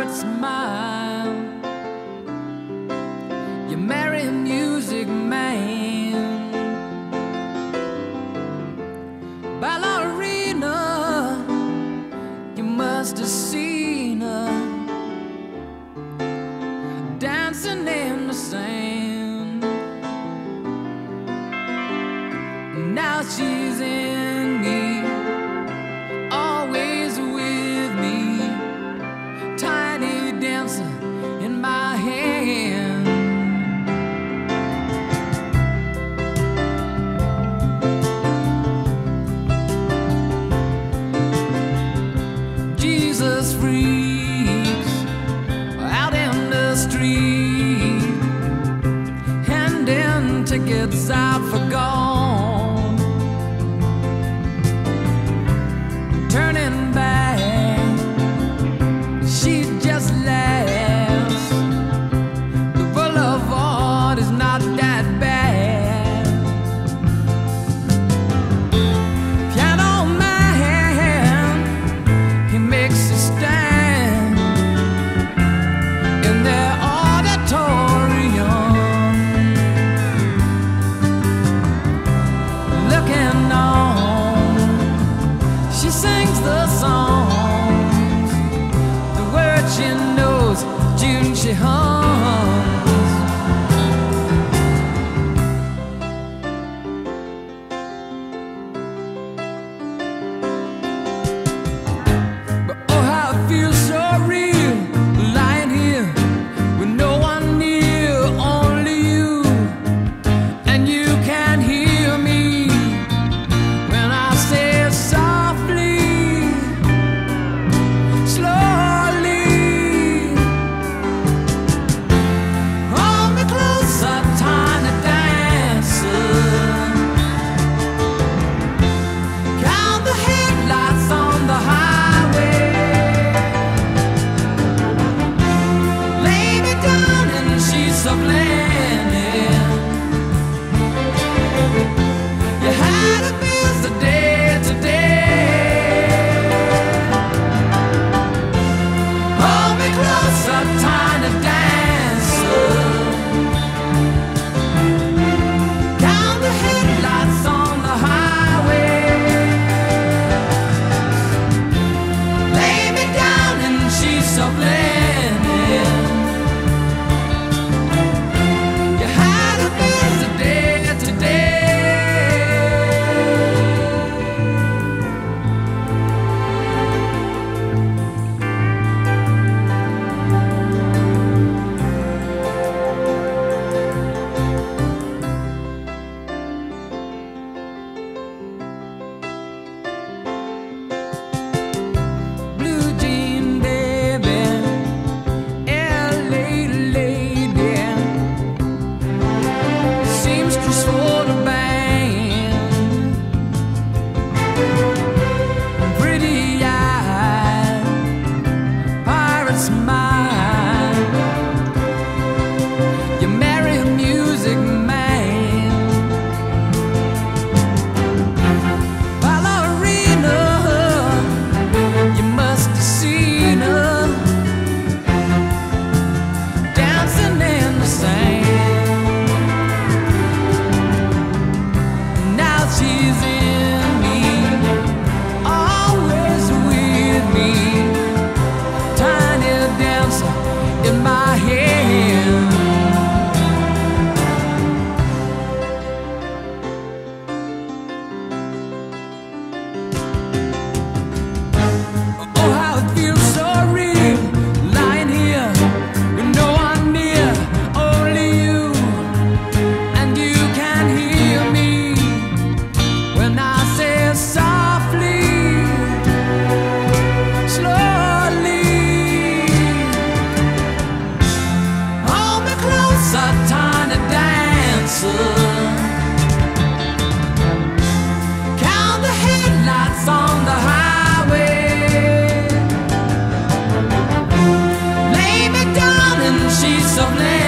pirate smile. You marry a music man. Ballerina, you must have seen her dancing in the sand. Now she's in me, always with me, tiny dancer in my hand. Jesus freaks out in the street, handing tickets out for gone, turning back, she just laughs. The boulevard is not that bad. Piano man, he makes a stand in their auditorium, looking on. She sings the songs, the words she knows, June she hums. But oh, how it feels so real, lying here with no one near, only you, and you can hear me when I say softly, slowly, hold me closer, tiny dancer. Count the headlights on the highway. Lay me down in sheets of linen. You had a busy day today. Hold me closer, tiny dancer. Count the headlights on the highway. Lay me down in sheets of linen. You had a busy day today. Blue jean baby, LA lady, seamstress for the band, pretty eyed, pirate smile. You marry a music man. Ballerina, you must have seen her dancing in the sand. Now she's in me, always with me, tiny dancer in my hand. Oh, how it feels so real, lying here with no one near, only you, and you can hear me when I say softly, slowly, hold me closer, tiny dancer. Count the headlights on the highway. Lay me down in sheets of linen.